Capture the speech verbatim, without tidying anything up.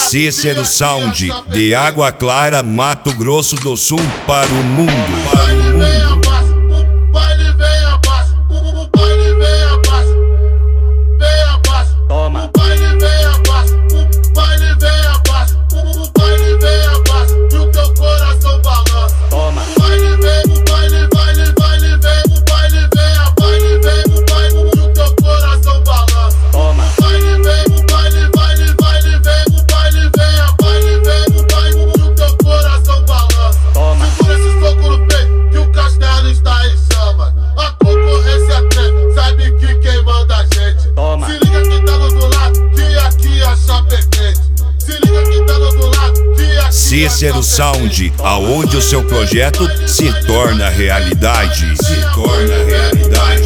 Cícero Sound, de Água Clara, Mato Grosso do Sul, para o mundo. Para o mundo. Cícero Sound, aonde o seu projeto se torna realidade. Se torna realidade.